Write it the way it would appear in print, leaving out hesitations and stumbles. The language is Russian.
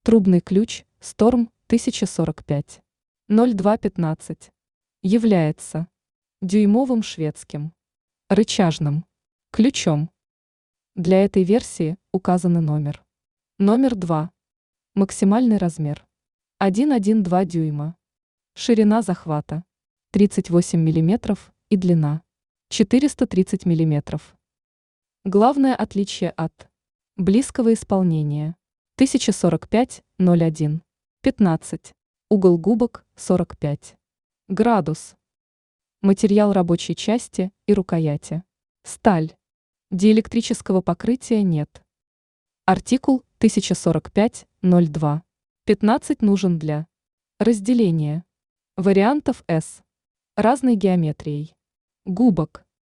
Трубный ключ Storm 1045 0215 является дюймовым шведским рычажным ключом. Для этой версии указаны номер. Номер 2. Максимальный размер 1,12 дюйма. Ширина захвата 38 мм и длина 430 мм. Главное отличие от близкого исполнения 1045-01 15. Угол губок 45 градус. Материал рабочей части и рукояти. Сталь. Диэлектрического покрытия нет. Артикул 1045-02 15 нужен для разделения вариантов S разной геометрией губок